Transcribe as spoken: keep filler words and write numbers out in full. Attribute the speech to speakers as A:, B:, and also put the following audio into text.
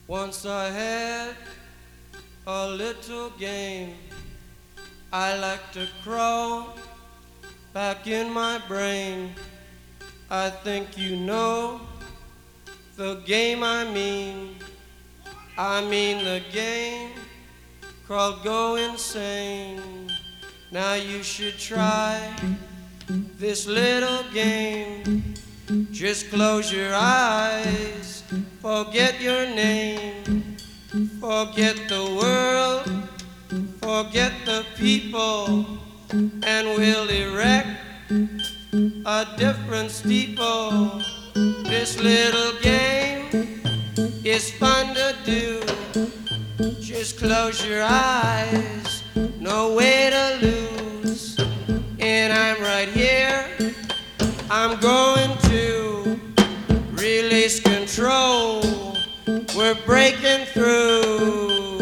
A: Once I had a little game. I like to crawl back in my brain. I think you know the game I mean. I mean the game called Go Insane. Now you should try this little game. Just close your eyes, forget your name, forget the world, forget the people, and we'll erect a different steeple. This little game is fun to do. Just close your eyes, no way to lose. And I'm right here, I'm going to release control. We're breaking through.